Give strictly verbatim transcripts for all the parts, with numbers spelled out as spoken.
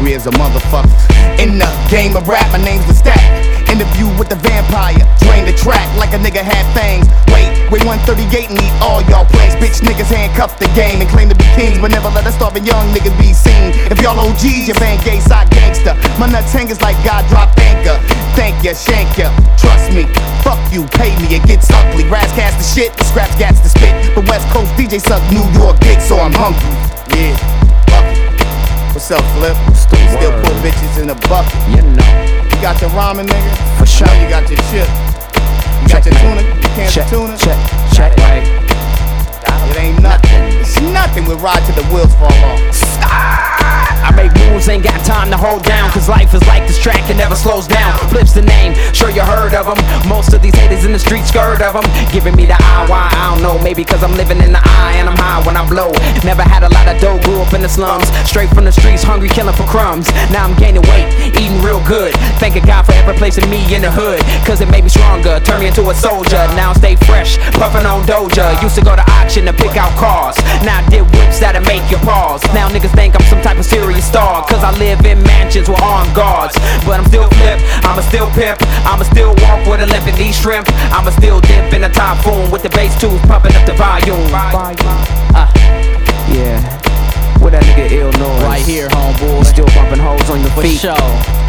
hungry as a motherfucker. In the game of rap, my name's the Stack. Interview with the vampire, drain the track like a nigga had fangs. Wait, wait one thirty-eight and eat all y'all plays. Bitch niggas handcuff the game and claim to be kings, but never let a starving young niggas be seen. If y'all O Gs, you bang gay side gangster. My nuts hangers like God drop anchor. Thank ya, shank ya, trust me. Fuck you, pay me, it gets ugly. Razzcast the shit, the scraps gats the spit. The West Coast D J suck New York dick, so I'm hungry. Yeah, fuck it. What's up, Flip? Still, Still put bitches in the bucket. You know. You got your ramen, nigga? For sure. You got your chip. You got Check, your man. tuna? You can't Check, tuna? check, check, right. It ain't nothing. It's nothing. We ride till the wheels fall off. I make moves, ain't got time to hold down, cause life is like this track, it never slows down. Flip's the name, sure you heard of them. Most of these haters in the street scared of them, giving me the eye, why, I don't know. Maybe cause I'm living in the eye and I'm high when I blow. Never had a lot of dough, grew up in the slums, straight from the streets, hungry, killing for crumbs. Now I'm gaining weight, eating real good. Thanking God for ever placing me in the hood, cause it made me stronger, turned me into a soldier. Now I stay fresh, puffing on Doja. Used to go to auction to pick out cars, now I did whips that'll make you pause. Now niggas think I'm some type of serious star, cause I live in mansions with armed guards. But I'm still Flip, I'ma still pimp, I'ma still walk with a limp and eat shrimp. I'ma still dip in a typhoon with the bass tubes pumping up the volume. Uh, yeah, where that nigga ill noise? Right here, homeboy. You still bumping hoes on your For feet. sure.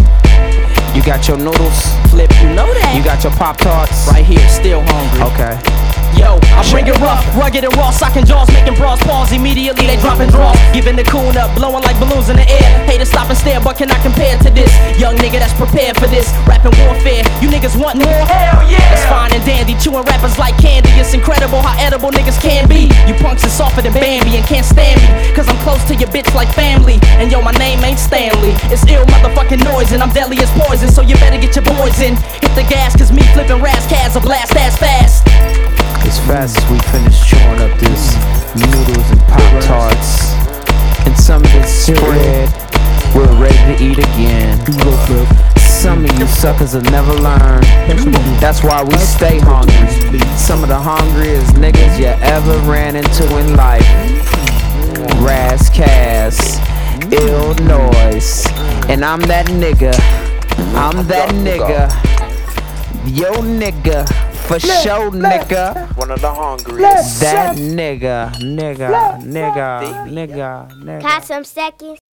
You got your noodles, Flip, you know that. you got your Pop Tarts. Right here, still hungry. Okay. Yo, I bring it rough, rugged and raw, socking jaws, making bras pause. Immediately they dropping draws, giving the coon up, blowing like balloons in the air. Haters stop and stare, but cannot compare to this young nigga that's prepared for this rapping warfare. You niggas want more? Hell yeah! It's fine and dandy, chewing rappers like candy. It's incredible how edible niggas can be. You punks is softer than Bambi and can't stand me, cause I'm close to your bitch like family. And yo, my name ain't Stanley. It's ill motherfucking noise and I'm deadly as poison, so you better get your boys in. Hit the gas, cause me flipping Razzcast a blast ass fast. As fast as we finish chewing up this noodles and Pop Tarts and some of this spread, we're ready to eat again. Some of you suckers will never learn, that's why we stay hungry. Some of the hungriest niggas you ever ran into in life. Razzcast, ill noise, and I'm that nigga, I'm that nigga, yo nigga. For sure, nigga. One of the hungriest. That nigga, nigga, nigga, nigga, nigga. Got some seconds.